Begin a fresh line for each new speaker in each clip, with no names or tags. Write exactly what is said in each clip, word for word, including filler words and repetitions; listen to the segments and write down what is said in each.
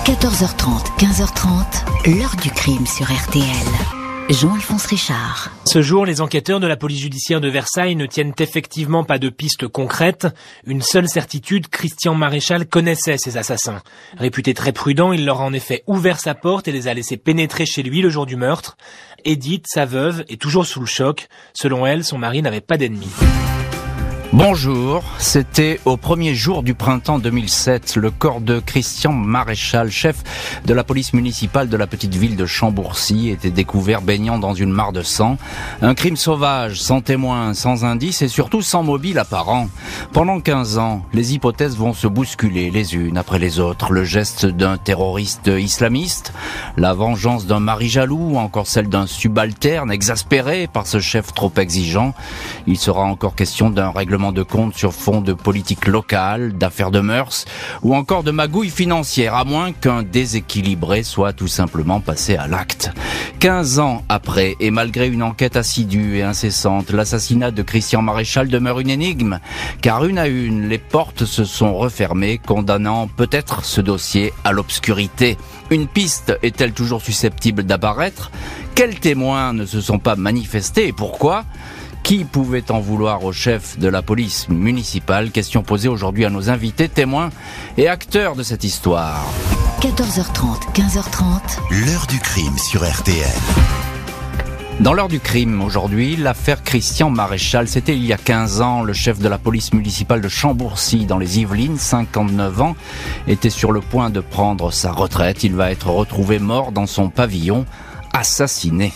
quatorze heures trente, quinze heures trente, l'heure du crime sur R T L. Jean-Alphonse Richard.
Ce jour, les enquêteurs de la police judiciaire de Versailles ne tiennent effectivement pas de pistes concrètes. Une seule certitude, Christian Maréchal connaissait ces assassins. Réputé très prudent, il leur a en effet ouvert sa porte et les a laissés pénétrer chez lui le jour du meurtre. Edith, sa veuve, est toujours sous le choc. Selon elle, son mari n'avait pas d'ennemis.
Bonjour, c'était au premier jour du printemps deux mille sept. Le corps de Christian Maréchal, chef de la police municipale de la petite ville de Chambourcy, était découvert baignant dans une mare de sang. Un crime sauvage, sans témoins, sans indices et surtout sans mobile apparent. Pendant quinze ans, les hypothèses vont se bousculer les unes après les autres. Le geste d'un terroriste islamiste, la vengeance d'un mari jaloux ou encore celle d'un subalterne exaspéré par ce chef trop exigeant. Il sera encore question d'un règlement de compte sur fond de politique locale, d'affaires de mœurs ou encore de magouilles financières, à moins qu'un déséquilibré soit tout simplement passé à l'acte. quinze ans après, et malgré une enquête assidue et incessante, l'assassinat de Christian Maréchal demeure une énigme, car une à une, les portes se sont refermées, condamnant peut-être ce dossier à l'obscurité. Une piste est-elle toujours susceptible d'apparaître ? Quels témoins ne se sont pas manifestés et pourquoi ? Qui pouvait en vouloir au chef de la police municipale ? Question posée aujourd'hui à nos invités, témoins et acteurs de cette histoire.
quatorze heures trente, quinze heures trente.
L'heure du crime sur R T L.
Dans l'heure du crime, aujourd'hui, l'affaire Christian Maréchal. C'était il y a quinze ans. Le chef de la police municipale de Chambourcy, dans les Yvelines, cinquante-neuf ans, était sur le point de prendre sa retraite. Il va être retrouvé mort dans son pavillon, assassiné.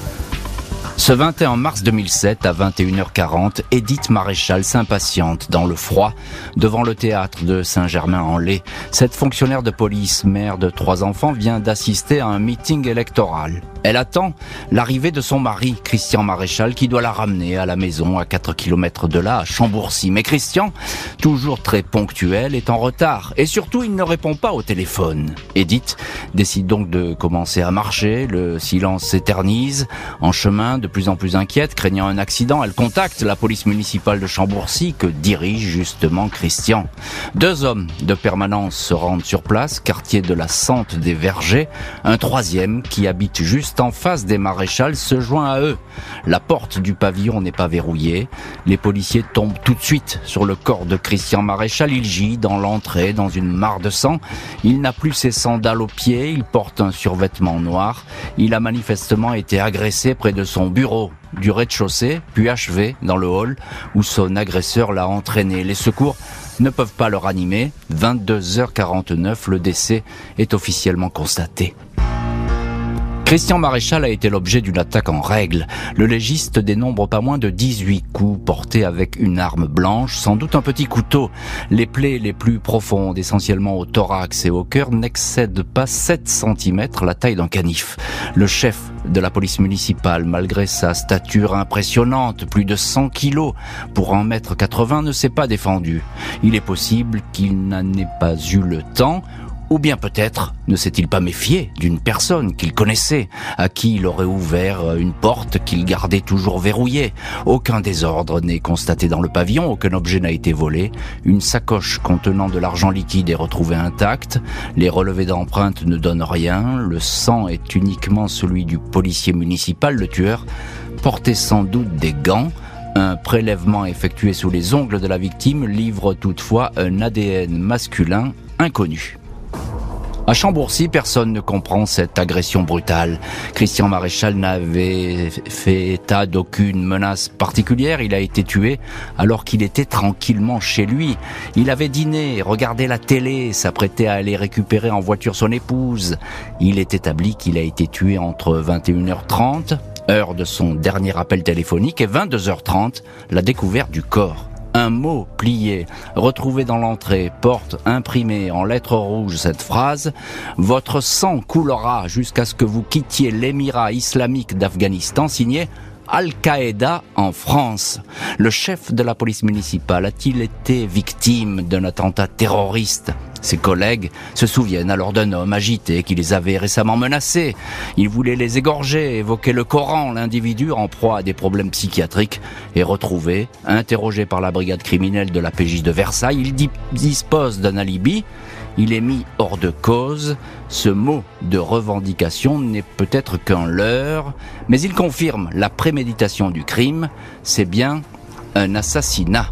Ce vingt et un mars deux mille sept, à vingt et une heures quarante, Edith Maréchal s'impatiente dans le froid devant le théâtre de Saint-Germain-en-Laye. Cette fonctionnaire de police, mère de trois enfants, vient d'assister à un meeting électoral. Elle attend l'arrivée de son mari, Christian Maréchal, qui doit la ramener à la maison à quatre kilomètres de là, à Chambourcy. Mais Christian, toujours très ponctuel, est en retard. Et surtout, il ne répond pas au téléphone. Edith décide donc de commencer à marcher. Le silence s'éternise. En chemin, de plus en plus inquiète, craignant un accident, elle contacte la police municipale de Chambourcy que dirige justement Christian. Deux hommes de permanence se rendent sur place, quartier de la Sente des Vergers. Un troisième, qui habite juste en face des Maréchal, se joint à eux. La porte du pavillon n'est pas verrouillée. Les policiers tombent tout de suite sur le corps de Christian Maréchal. Il gît dans l'entrée, dans une mare de sang. Il n'a plus ses sandales aux pieds. Il porte un survêtement noir. Il a manifestement été agressé près de son bureau du rez-de-chaussée, puis achevé dans le hall où son agresseur l'a entraîné. Les secours ne peuvent pas le ranimer. vingt-deux heures quarante-neuf, le décès est officiellement constaté. Christian Maréchal a été l'objet d'une attaque en règle. Le légiste dénombre pas moins de dix-huit coups portés avec une arme blanche, sans doute un petit couteau. Les plaies les plus profondes, essentiellement au thorax et au cœur, n'excèdent pas sept centimètres, la taille d'un canif. Le chef de la police municipale, malgré sa stature impressionnante, plus de cent kilos pour un mètre quatre-vingts, ne s'est pas défendu. Il est possible qu'il n'en ait pas eu le temps, ou bien peut-être ne s'est-il pas méfié d'une personne qu'il connaissait, à qui il aurait ouvert une porte qu'il gardait toujours verrouillée. Aucun désordre n'est constaté dans le pavillon, aucun objet n'a été volé. Une sacoche contenant de l'argent liquide est retrouvée intacte. Les relevés d'empreintes ne donnent rien. Le sang est uniquement celui du policier municipal. Le tueur portait sans doute des gants. Un prélèvement effectué sous les ongles de la victime livre toutefois un A D N masculin inconnu. À Chambourcy, personne ne comprend cette agression brutale. Christian Maréchal n'avait fait état d'aucune menace particulière. Il a été tué alors qu'il était tranquillement chez lui. Il avait dîné, regardé la télé, s'apprêtait à aller récupérer en voiture son épouse. Il est établi qu'il a été tué entre vingt et une heures trente, heure de son dernier appel téléphonique, et vingt-deux heures trente, la découverte du corps. Un mot plié, retrouvé dans l'entrée, porte imprimée en lettres rouges cette phrase « Votre sang coulera jusqu'à ce que vous quittiez l'émirat islamique d'Afghanistan » signé Al-Qaïda en France. Le chef de la police municipale a-t-il été victime d'un attentat terroriste ? Ses collègues se souviennent alors d'un homme agité qui les avait récemment menacés. Il voulait les égorger, évoquer le Coran. L'individu, en proie à des problèmes psychiatriques, est retrouvé, interrogé par la brigade criminelle de la P J de Versailles. Il dispose d'un alibi. il est mis hors de cause. Ce mot de revendication n'est peut-être qu'un leurre, mais il confirme la préméditation du crime. C'est bien un assassinat.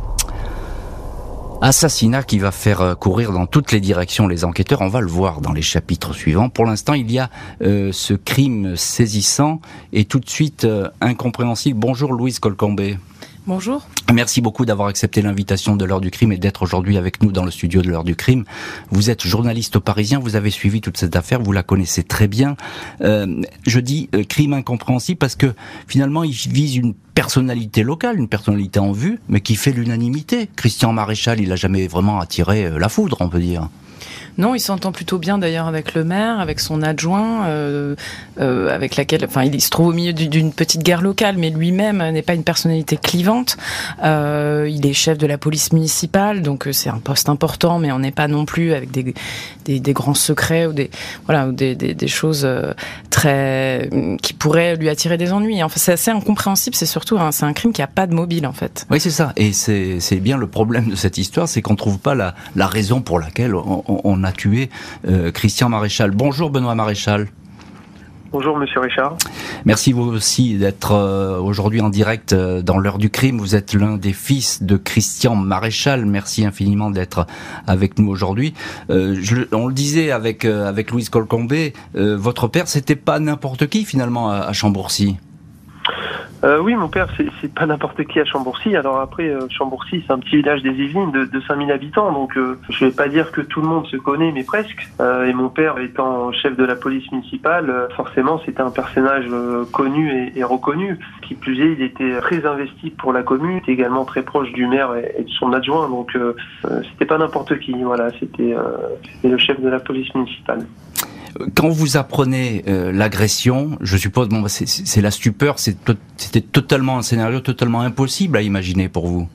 Assassinat qui va faire courir dans toutes les directions les enquêteurs, on va le voir dans les chapitres suivants. Pour l'instant, il y a euh, ce crime saisissant et tout de suite euh, incompréhensible. Bonjour Louise Colcombé.
Bonjour.
Merci beaucoup d'avoir accepté l'invitation de l'heure du crime et d'être aujourd'hui avec nous dans le studio de l'heure du crime. Vous êtes journaliste au Parisien, vous avez suivi toute cette affaire, vous la connaissez très bien. Euh, je dis euh, crime incompréhensible parce que finalement il vise une personnalité locale, une personnalité en vue, mais qui fait l'unanimité. Christian Maréchal, il a jamais vraiment attiré la foudre, on peut dire.
Non, il s'entend plutôt bien d'ailleurs avec le maire, avec son adjoint, euh, euh, avec laquelle, enfin, il se trouve au milieu d'une petite guerre locale, mais lui-même n'est pas une personnalité clivante. Euh, il est chef de la police municipale, donc c'est un poste important, mais on n'est pas non plus avec des, des, des grands secrets ou des, voilà, ou des, des, des choses très qui pourraient lui attirer des ennuis. Enfin, c'est assez incompréhensible. C'est surtout, hein, c'est un crime qui a pas de mobile en fait.
Oui, c'est ça. Et c'est, c'est bien le problème de cette histoire, c'est qu'on trouve pas la, la raison pour laquelle on, on, on a tué euh, Christian Maréchal. Bonjour Benoît Maréchal.
Bonjour Monsieur Richard.
Merci vous aussi d'être euh, aujourd'hui en direct euh, dans l'heure du crime. Vous êtes l'un des fils de Christian Maréchal. Merci infiniment d'être avec nous aujourd'hui. Euh, je, on le disait avec euh, avec Louise Colcombé, euh, votre père c'était pas n'importe qui finalement à, à Chambourcy.
Euh, oui, mon père, c'est, c'est pas n'importe qui à Chambourcy. Alors après, euh, Chambourcy, c'est un petit village des Yvelines de, de cinq mille habitants, donc euh, je vais pas dire que tout le monde se connaît, mais presque. Euh, et mon père, étant chef de la police municipale, euh, forcément, c'était un personnage euh, connu et, et reconnu. Qui plus est, il était très investi pour la commune, il était également très proche du maire et, et de son adjoint, donc euh, euh, c'était pas n'importe qui. Voilà, c'était, euh, c'était le chef de la police municipale.
Quand vous apprenez euh, l'agression, je suppose, bon, c'est, c'est la stupeur, c'est to- c'était totalement un scénario totalement impossible à imaginer pour vous.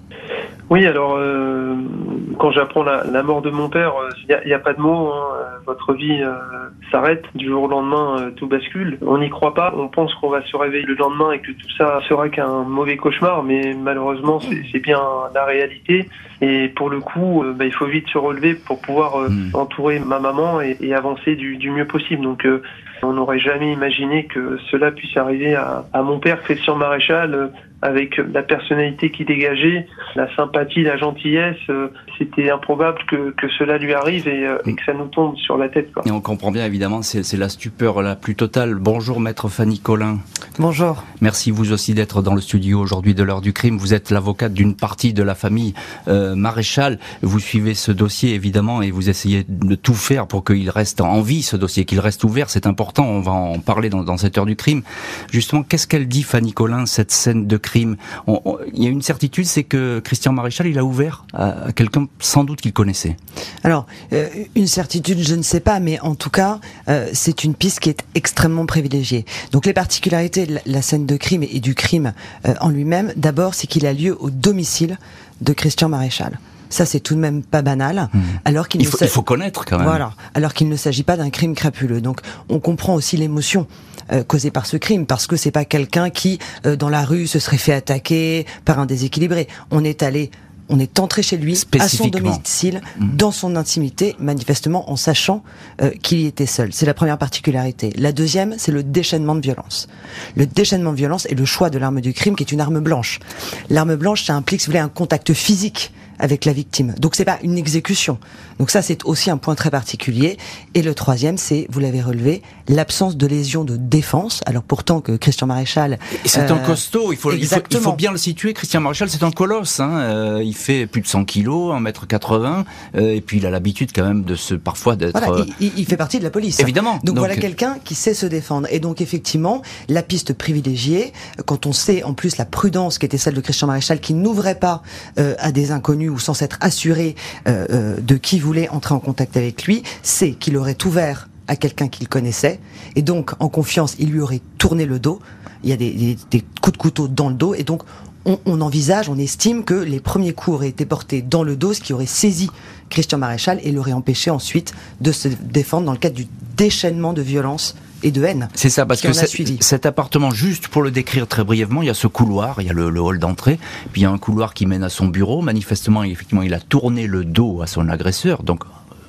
Oui, alors euh, quand j'apprends la, la mort de mon père, il euh, n'y a, a pas de mots. Hein, votre vie euh, s'arrête du jour au lendemain, euh, tout bascule. On n'y croit pas. On pense qu'on va se réveiller le lendemain et que tout ça sera qu'un mauvais cauchemar, mais malheureusement, c'est, c'est bien la réalité. Et pour le coup, euh, bah, il faut vite se relever pour pouvoir euh, mmh. entourer ma maman et, et avancer du, du mieux possible. Donc, euh, on n'aurait jamais imaginé que cela puisse arriver à, à mon père, Christian Maréchal, euh, avec la personnalité qu'il dégageait, la sympathie, la gentillesse. Euh, c'était improbable que, que cela lui arrive et, euh, et que ça nous tombe sur la tête, quoi.
Et on comprend bien, évidemment, c'est, c'est la stupeur la plus totale. Bonjour, maître Fanny Collin.
Bonjour.
Merci vous aussi d'être dans le studio aujourd'hui de l'heure du crime. Vous êtes l'avocate d'une partie de la famille euh, Maréchal. Vous suivez ce dossier, évidemment, et vous essayez de tout faire pour qu'il reste en vie, ce dossier, qu'il reste ouvert. C'est important, on va en parler dans, dans cette heure du crime. Justement, qu'est-ce qu'elle dit, Fanny Collin, cette scène de crime? On, on, il y a une certitude, c'est que Christian Maréchal, il a ouvert à, à quelqu'un sans doute qu'il connaissait.
Alors, euh, une certitude, je ne sais pas, mais en tout cas, euh, c'est une piste qui est extrêmement privilégiée. Donc les particularités de la, la scène de crime et, et du crime euh, en lui-même, d'abord, c'est qu'il a lieu au domicile de Christian Maréchal. Ça, c'est tout de même pas banal. Mmh. Alors qu'il
il, faut, il faut connaître quand même.
Voilà. Alors qu'il ne s'agit pas d'un crime crapuleux. Donc, on comprend aussi l'émotion euh, causée par ce crime, parce que c'est pas quelqu'un qui, euh, dans la rue, se serait fait attaquer par un déséquilibré. On est allé, on est entré chez lui, à son domicile, mmh. dans son intimité, manifestement en sachant euh, qu'il y était seul. C'est la première particularité. La deuxième, c'est le déchaînement de violence. Le déchaînement de violence et le choix de l'arme du crime, qui est une arme blanche. L'arme blanche, ça implique, si vous voulez, un contact physique avec la victime. Donc c'est pas une exécution. Donc ça, c'est aussi un point très particulier. Et le troisième, c'est, vous l'avez relevé, l'absence de lésion de défense. Alors pourtant que Christian Maréchal...
Et c'est euh, un costaud, il faut, il, faut, il faut bien le situer. Christian Maréchal, c'est un colosse. Hein. Euh, il fait plus de cent kilos, un mètre quatre-vingts, euh, et puis il a l'habitude quand même de se, parfois d'être...
Voilà, il, il fait partie de la police.
Évidemment.
Donc, donc voilà quelqu'un qui sait se défendre. Et donc effectivement, la piste privilégiée, quand on sait en plus la prudence qui était celle de Christian Maréchal, qui n'ouvrait pas euh, à des inconnus ou sans s'être assuré euh, euh, de qui voulait entrer en contact avec lui, c'est qu'il aurait ouvert à quelqu'un qu'il connaissait, et donc en confiance, il lui aurait tourné le dos. Il y a des, des, des coups de couteau dans le dos, et donc on, on envisage, on estime que les premiers coups auraient été portés dans le dos, ce qui aurait saisi Christian Maréchal et l'aurait empêché ensuite de se défendre dans le cadre du déchaînement de violence et de haine.
C'est ça, parce que cet, cet appartement, juste pour le décrire très brièvement, il y a ce couloir, il y a le, le hall d'entrée, puis il y a un couloir qui mène à son bureau. Manifestement, effectivement, il a tourné le dos à son agresseur, donc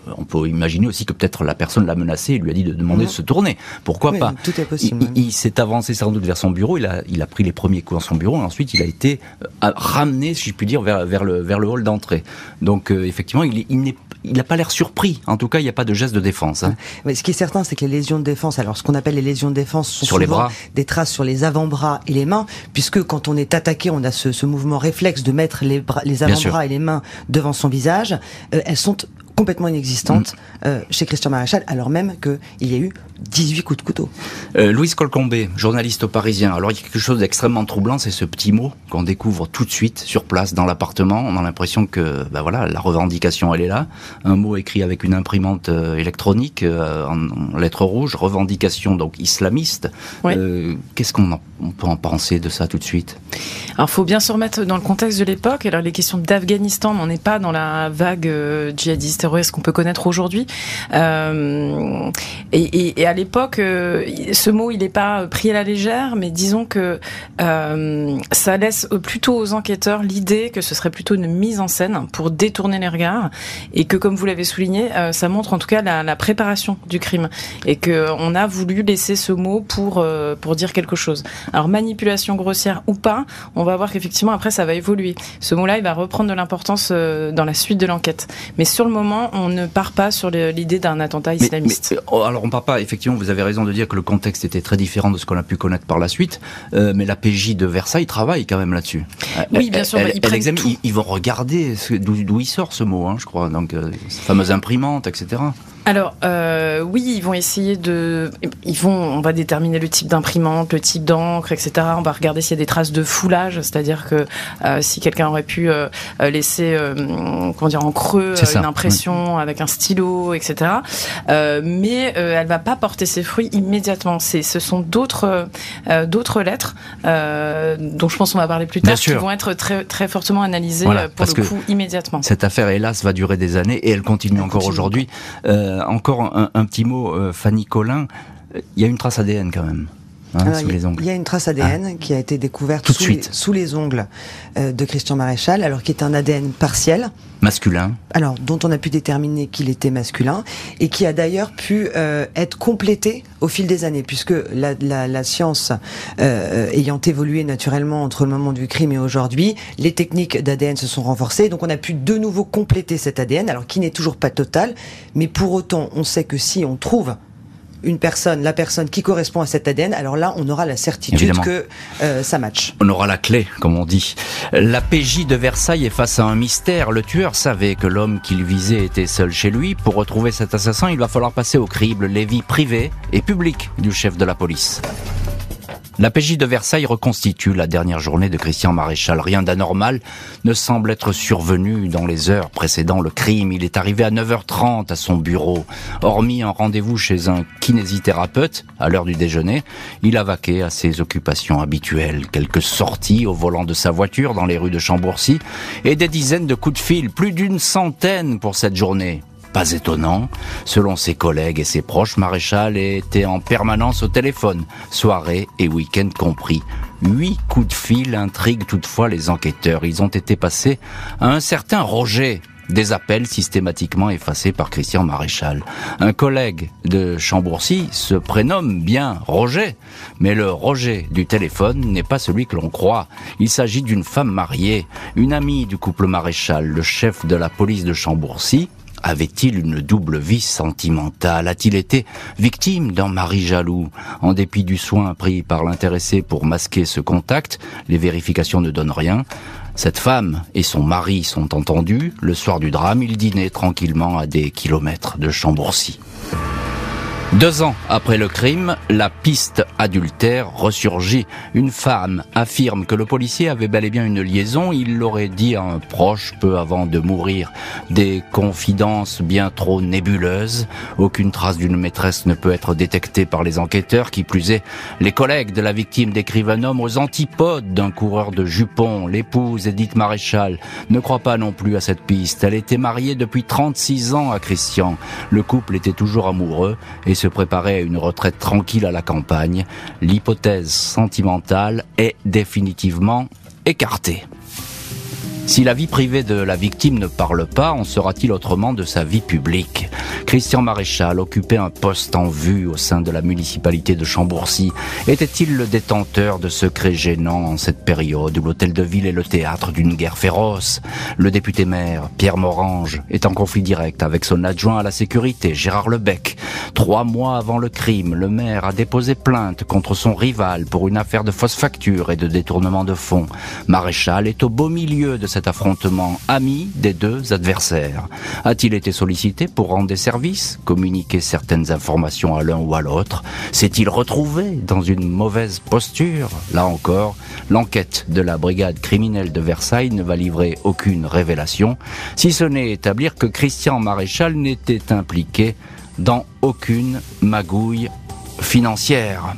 on peut imaginer aussi que peut-être la personne l'a menacé et lui a dit de demander mmh. de se tourner. Pourquoi
oui,
pas?
Tout est possible.
Il, il s'est avancé sans doute vers son bureau, il a, il a pris les premiers coups dans son bureau et ensuite il a été euh, ramené, si je puis dire, vers, vers, le, vers le hall d'entrée. Donc euh, effectivement, il, il n'est Il n'a pas l'air surpris. En tout cas, il n'y a pas de geste de défense. Hein.
Mais ce qui est certain, c'est que les lésions de défense, alors ce qu'on appelle les lésions de défense, sont
sur les
souvent
bras.
Des traces sur les avant-bras et les mains, puisque quand on est attaqué, on a ce, ce mouvement réflexe de mettre les, bras, les avant-bras et les mains devant son visage. Euh, elles sont complètement inexistantes mmh. euh, chez Christian Maréchal, alors même qu'il y a eu dix-huit coups de couteau.
Euh, Louise Colcombé, journaliste au Parisien. Alors il y a quelque chose d'extrêmement troublant, c'est ce petit mot qu'on découvre tout de suite sur place dans l'appartement. On a l'impression que, ben voilà, la revendication elle est là. Un mot écrit avec une imprimante euh, électronique euh, en, en lettres rouges. Revendication donc islamiste.
Oui.
Euh, qu'est-ce qu'on en, on peut en penser de ça tout de suite?
Alors il faut bien se remettre dans le contexte de l'époque. Alors les questions d'Afghanistan, on n'est pas dans la vague euh, djihadiste terroriste qu'on peut connaître aujourd'hui. Euh, et, et, et à l'époque, euh, ce mot, il n'est pas pris à la légère, mais disons que euh, ça laisse plutôt aux enquêteurs l'idée que ce serait plutôt une mise en scène pour détourner les regards, et que, comme vous l'avez souligné, euh, ça montre en tout cas la, la préparation du crime, et que on a voulu laisser ce mot pour euh, pour dire quelque chose. Alors manipulation grossière ou pas, on va voir qu'effectivement après ça va évoluer. Ce mot-là, il va reprendre de l'importance euh, dans la suite de l'enquête. Mais sur le moment, on ne part pas sur l'idée d'un attentat islamiste.
Mais, mais, alors on part pas, effectivement, vous avez raison de dire que le contexte était très différent de ce qu'on a pu connaître par la suite, euh, mais la P J de Versailles travaille quand même là-dessus.
Oui, bien sûr,
elle,
ils
elle
prennent
examine,
tout.
Ils, ils vont regarder d'où, d'où il sort ce mot, hein, je crois, donc euh, cette fameuse imprimante, et cetera.
Alors euh, oui, ils vont essayer de, ils vont, on va déterminer le type d'imprimante, le type d'encre, et cetera. On va regarder s'il y a des traces de foulage, c'est-à-dire que euh, si quelqu'un aurait pu euh, laisser, euh, comment dire, en creux euh, une impression oui. avec un stylo, et cetera. Euh, mais euh, elle va pas porter ses fruits immédiatement. C'est, ce sont d'autres, euh, d'autres lettres euh, dont je pense qu'on va parler plus tard, qui vont être très, très fortement analysées voilà, pour le coup immédiatement.
Cette affaire, hélas, va durer des années et elle continue elle encore continue. aujourd'hui. Euh, encore un, un petit mot, euh, Fanny Collin, il y a une trace A D N quand même. Hein,
Alors,
sous les ongles.
Il y a une trace A D N ah. qui a été découverte
Tout de
sous,
suite.
Les, sous les ongles euh, de Christian Maréchal, alors qui est un A D N partiel.
Masculin.
Alors, dont on a pu déterminer qu'il était masculin, et qui a d'ailleurs pu euh, être complété au fil des années, puisque la, la, la science euh, ayant évolué naturellement entre le moment du crime et aujourd'hui, les techniques d'A D N se sont renforcées, donc on a pu de nouveau compléter cet A D N, alors qui n'est toujours pas total, mais pour autant, on sait que si on trouve une personne, la personne qui correspond à cet A D N, alors là, on aura la certitude Évidemment. que euh, ça match.
On aura la clé, comme on dit. La P J de Versailles est face à un mystère. Le tueur savait que l'homme qu'il visait était seul chez lui. Pour retrouver cet assassin, il va falloir passer au crible les vies privées et publiques du chef de la police. La P J de Versailles reconstitue la dernière journée de Christian Maréchal. Rien d'anormal ne semble être survenu dans les heures précédant le crime. Il est arrivé à neuf heures trente à son bureau. Hormis un rendez-vous chez un kinésithérapeute à l'heure du déjeuner, il a vaqué à ses occupations habituelles. Quelques sorties au volant de sa voiture dans les rues de Chambourcy et des dizaines de coups de fil, plus d'une centaine pour cette journée. Pas étonnant, selon ses collègues et ses proches, Maréchal était en permanence au téléphone, soirée et week-end compris. Huit coups de fil intriguent toutefois les enquêteurs. Ils ont été passés à un certain Roger, des appels systématiquement effacés par Christian Maréchal. Un collègue de Chambourcy se prénomme bien Roger, mais le Roger du téléphone n'est pas celui que l'on croit. Il s'agit d'une femme mariée, une amie du couple Maréchal, le chef de la police de Chambourcy. Avait-il une double vie sentimentale? A-t-il été victime d'un mari jaloux? En dépit du soin pris par l'intéressé pour masquer ce contact, les vérifications ne donnent rien. Cette femme et son mari sont entendus. Le soir du drame, ils dînaient tranquillement à des kilomètres de Chambourcy. Deux ans après le crime, la piste adultère ressurgit. Une femme affirme que le policier avait bel et bien une liaison. Il l'aurait dit à un proche peu avant de mourir. Des confidences bien trop nébuleuses. Aucune trace d'une maîtresse ne peut être détectée par les enquêteurs. Qui plus est, les collègues de la victime décrivent un homme aux antipodes d'un coureur de jupons. L'épouse, Edith Maréchal, ne croit pas non plus à cette piste. Elle était mariée depuis trente-six ans à Christian. Le couple était toujours amoureux et se préparait à une retraite tranquille à la campagne. L'hypothèse sentimentale est définitivement écartée. Si la vie privée de la victime ne parle pas, en sera-t-il autrement de sa vie publique ? Christian Maréchal occupait un poste en vue au sein de la municipalité de Chambourcy. Était-il le détenteur de secrets gênants en cette période où l'hôtel de ville est le théâtre d'une guerre féroce ? Le député maire, Pierre Morange, est en conflit direct avec son adjoint à la sécurité, Gérard Lebec. Trois mois avant le crime, le maire a déposé plainte contre son rival pour une affaire de fausse facture et de détournement de fonds. Maréchal est au beau milieu de cet affrontement, ami des deux adversaires. A-t-il été sollicité pour rendre des services, communiquer certaines informations à l'un ou à l'autre ? S'est-il retrouvé dans une mauvaise posture ? Là encore, l'enquête de la brigade criminelle de Versailles ne va livrer aucune révélation, si ce n'est établir que Christian Maréchal n'était impliqué dans aucune magouille financière.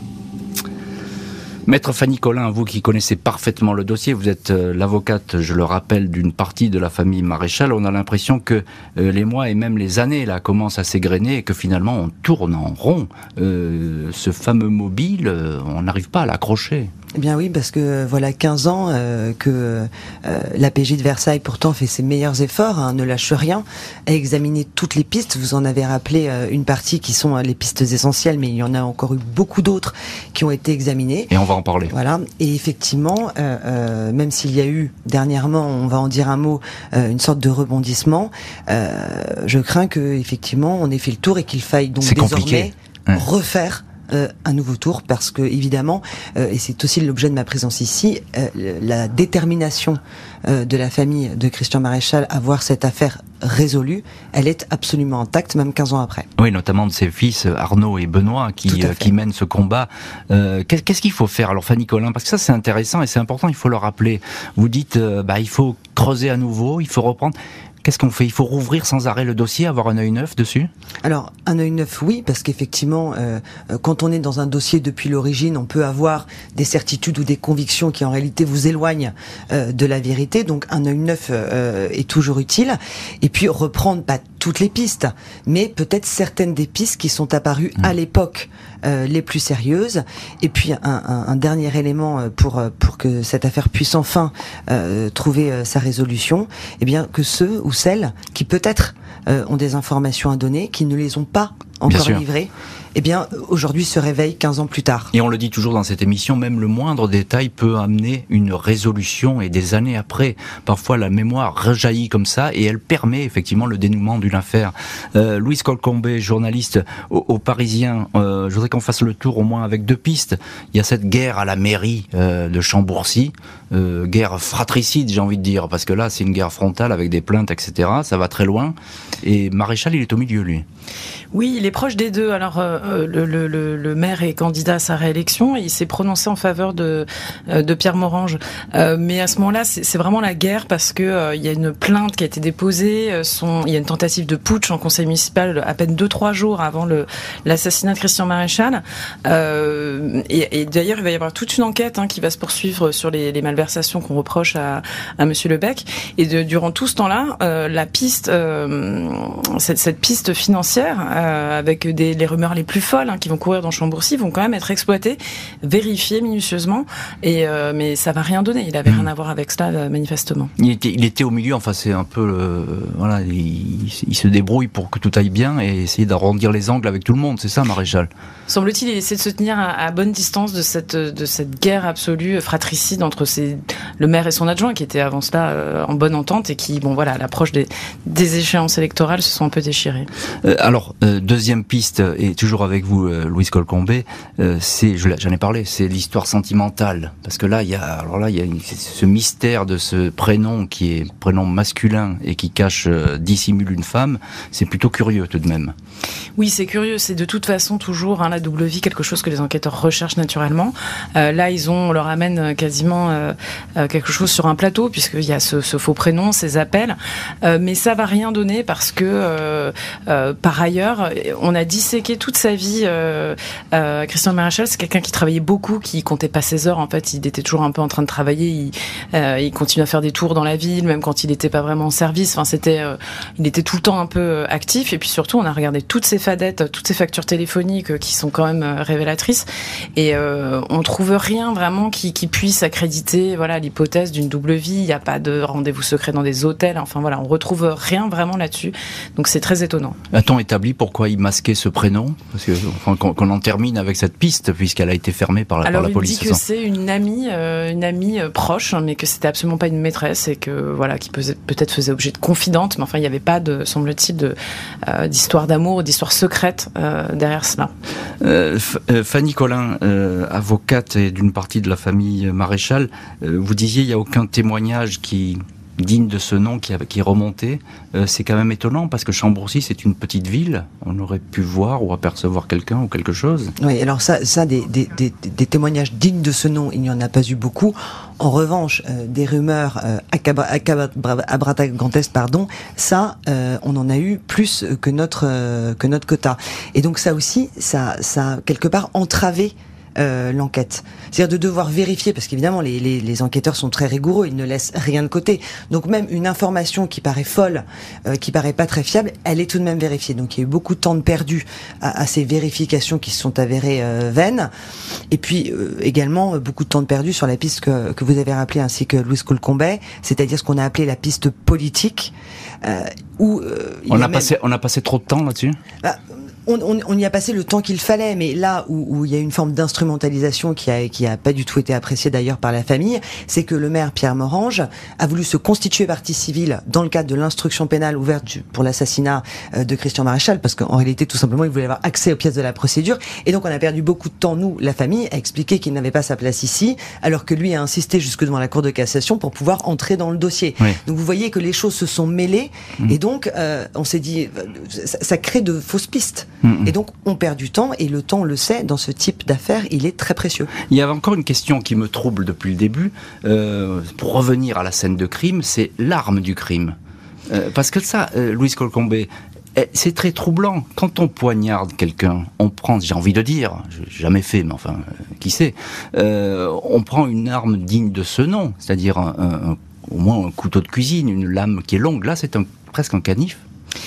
Maître Fanny Collin, vous qui connaissez parfaitement le dossier, vous êtes euh, l'avocate, je le rappelle, d'une partie de la famille Maréchal. On a l'impression que euh, les mois et même les années là commencent à s'égrener et que finalement on tourne en rond. Euh, ce fameux mobile, euh, on n'arrive pas à l'accrocher.
Eh bien oui, parce que voilà quinze ans euh, que euh, l'A P J de Versailles pourtant fait ses meilleurs efforts, hein, ne lâche rien, a examiné toutes les pistes. Vous en avez rappelé euh, une partie qui sont euh, les pistes essentielles, mais il y en a encore eu beaucoup d'autres qui ont été examinées.
Et on va en parler.
Voilà. Et effectivement, euh, euh, même s'il y a eu dernièrement, on va en dire un mot, euh, une sorte de rebondissement, euh, je crains que effectivement on ait fait le tour et qu'il faille donc
C'est
désormais
compliqué. Ouais.
refaire Euh, un nouveau tour, parce que évidemment, euh, et c'est aussi l'objet de ma présence ici, euh, la détermination euh, de la famille de Christian Maréchal à voir cette affaire résolue, elle est absolument intacte, même quinze ans après.
Oui, notamment de ses fils Arnaud et Benoît qui, euh, qui mènent ce combat. Euh, qu'est-ce qu'il faut faire alors, Fanny Collin ? Parce que ça c'est intéressant et c'est important, il faut le rappeler. Vous dites, euh, bah il faut creuser à nouveau, il faut reprendre. Qu'est-ce qu'on fait ? Il faut rouvrir sans arrêt le dossier, avoir un œil neuf dessus ?
Alors, un œil neuf, oui, parce qu'effectivement, euh, quand on est dans un dossier depuis l'origine, on peut avoir des certitudes ou des convictions qui en réalité vous éloignent euh, de la vérité. Donc, un œil neuf euh, est toujours utile. Et puis, reprendre pas toutes les pistes, mais peut-être certaines des pistes qui sont apparues mmh. à l'époque euh, les plus sérieuses. Et puis, un, un, un dernier élément pour pour que cette affaire puisse enfin euh, trouver euh, sa résolution, eh bien, que ceux ou celles qui peut-être euh, ont des informations à donner, qui ne les ont pas encore livrées, eh bien, aujourd'hui se réveillent quinze ans plus tard.
Et on le dit toujours dans cette émission, même le moindre détail peut amener une résolution et des années après, parfois la mémoire rejaillit comme ça et elle permet effectivement le dénouement d'une affaire. Euh, Louise Colcombé, journaliste au, au Parisien, euh, je voudrais qu'on fasse le tour au moins avec deux pistes. Il y a cette guerre à la mairie euh, de Chambourcy, euh, guerre fratricide j'ai envie de dire, parce que là c'est une guerre frontale avec des plaintes, et cetera. Ça va très loin et Maréchal il est au milieu lui.
Oui, il est proche des deux. Alors, euh, le, le, le, le maire est candidat à sa réélection et il s'est prononcé en faveur de, de Pierre Morange. Euh, mais à ce moment-là, c'est, c'est vraiment la guerre parce que euh, il y a une plainte qui a été déposée. Son, il y a une tentative de putsch en conseil municipal à peine deux trois jours avant le, l'assassinat de Christian Maréchal. Euh, et, et d'ailleurs, il va y avoir toute une enquête hein, qui va se poursuivre sur les, les malversations qu'on reproche à, à Monsieur Lebec. Et de, durant tout ce temps-là, euh, la piste, euh, cette, cette piste financière, euh, avec des, les rumeurs les plus folles hein, qui vont courir dans Chambourcy, vont quand même être exploitées, vérifiées minutieusement. Et euh, mais ça va rien donner. Il avait mmh. rien à voir avec cela euh, manifestement.
Il était, il était au milieu. Enfin, c'est un peu, euh, voilà, il, il se débrouille pour que tout aille bien et essayer d'arrondir les angles avec tout le monde. C'est ça, Maréchal.
Semble-t-il, il essaie de se tenir à, à bonne distance de cette de cette guerre absolue fratricide entre ses, le maire et son adjoint, qui étaient avant cela euh, en bonne entente et qui, bon voilà, à l'approche des, des échéances électorales, se sont un peu déchirés.
Euh, alors, euh, deuxième piste, et toujours avec vous, euh, Louise Colcombé, euh, c'est, je, j'en ai parlé, c'est l'histoire sentimentale, parce que là, il y a, alors là, il y a une, ce mystère de ce prénom qui est prénom masculin et qui cache, euh, dissimule une femme. C'est plutôt curieux tout de même.
Oui, c'est curieux. C'est de toute façon toujours hein, la double vie, quelque chose que les enquêteurs recherchent naturellement. Euh, là, ils ont, on leur amène quasiment euh, quelque chose sur un plateau, puisqu'il y a ce, ce faux prénom, ces appels. Euh, mais ça va rien donner parce que, euh, euh, par ailleurs, on a disséqué toute sa vie. Euh, euh, Christian Maréchal, c'est quelqu'un qui travaillait beaucoup, qui comptait pas ses heures. En fait, il était toujours un peu en train de travailler. Il, euh, il continuait à faire des tours dans la ville, même quand il n'était pas vraiment en service. Enfin, c'était, euh, il était tout le temps un peu actif. Et puis surtout, on a regardé toutes ses fadettes, toutes ces factures téléphoniques qui sont quand même révélatrices. Et euh, on trouve rien vraiment qui, qui puisse accréditer voilà, l'hypothèse d'une double vie. Il n'y a pas de rendez-vous secret dans des hôtels. Enfin voilà, on retrouve rien vraiment là-dessus. Donc c'est très étonnant.
A-t-on établi pourquoi il masquait ce prénom ? Parce que, enfin, qu'on, qu'on en termine avec cette piste, puisqu'elle a été fermée par la,
Alors,
par la police.
Alors il dit que c'est une amie, euh, une amie euh, proche, mais que c'était absolument pas une maîtresse et que voilà, qui peut- peut-être faisait objet de confidente. Mais enfin, il n'y avait pas de, semble-t-il, de, euh, d'histoire d'amour, d'histoire secrète euh, derrière cela.
Euh, F- euh, Fanny Collin, euh, avocate et d'une partie de la famille Maréchal, euh, vous disiez il n'y a aucun témoignage qui digne de ce nom qui, a, qui est remonté. Euh, c'est quand même étonnant parce que Chambourcy c'est une petite ville. On aurait pu voir ou apercevoir quelqu'un ou quelque chose.
Oui, alors ça, ça des, des, des, des témoignages dignes de ce nom, il n'y en a pas eu beaucoup. En revanche, euh, des rumeurs euh, accabra- accabra- abracadabrantes, pardon, ça, euh, on en a eu plus que notre euh, que notre quota. Et donc ça aussi, ça, ça a quelque part entravé Euh, l'enquête. C'est-à-dire de devoir vérifier, parce qu'évidemment les, les, les enquêteurs sont très rigoureux, ils ne laissent rien de côté. Donc même une information qui paraît folle, euh, qui paraît pas très fiable, elle est tout de même vérifiée. Donc il y a eu beaucoup de temps de perdu à, à ces vérifications qui se sont avérées euh, vaines. Et puis euh, également beaucoup de temps de perdu sur la piste que, que vous avez rappelée ainsi que Louise Colcombet, c'est-à-dire ce qu'on a appelé la piste politique, euh, où euh, il
On
y
a,
a
passé, on a passé trop de temps là-dessus.
bah, on, on, on y a passé le temps qu'il fallait, mais là où, où il y a une forme d'instrumentalisation qui a, qui a pas du tout été appréciée d'ailleurs par la famille, c'est que le maire Pierre Morange a voulu se constituer partie civile dans le cadre de l'instruction pénale ouverte du- pour l'assassinat euh, de Christian Maréchal, parce qu'en réalité tout simplement il voulait avoir accès aux pièces de la procédure, et donc on a perdu beaucoup de temps, nous, la famille, à expliquer qu'il n'avait pas sa place ici, alors que lui a insisté jusque devant la Cour de cassation pour pouvoir entrer dans le dossier.
Oui.
Donc vous voyez que les choses se sont mêlées,
Mmh.
et donc euh, on s'est dit, euh, ça, ça crée de fausses pistes.
Mmh.
Et donc, on perd du temps, et le temps, on le sait, dans ce type d'affaires, il est très précieux.
Il y avait encore une question qui me trouble depuis le début. Euh, pour revenir à la scène de crime, c'est l'arme du crime. Euh, parce que ça, euh, Louise Colcombet, eh, c'est très troublant. Quand on poignarde quelqu'un, on prend, j'ai envie de dire, j'ai jamais fait, mais enfin, euh, qui sait, euh, on prend une arme digne de ce nom, c'est-à-dire un, un, un, au moins un couteau de cuisine, une lame qui est longue. Là, c'est un, presque un canif.